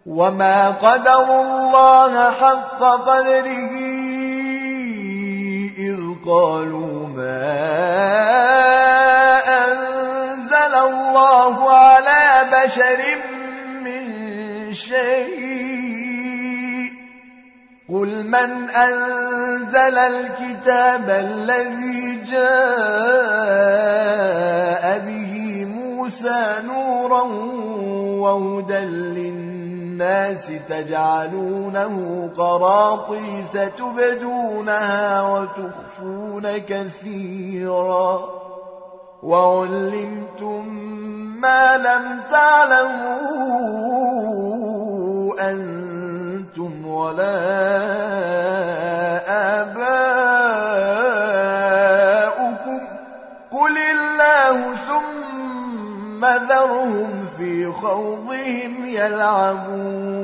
وما قدروا الله حق قدره إذ قالوا ما أنزل الله على بشر من شيء قل من أنزل الكتاب الذي جاء به موسى نورا وهدى للناس تجعلونه قراطيس تبدونها وتخفون كثيرا وعلمتم ما لم تعلموا أنتم ولا آباؤكم قل الله ثم ذرهم في خوضهم يلعبون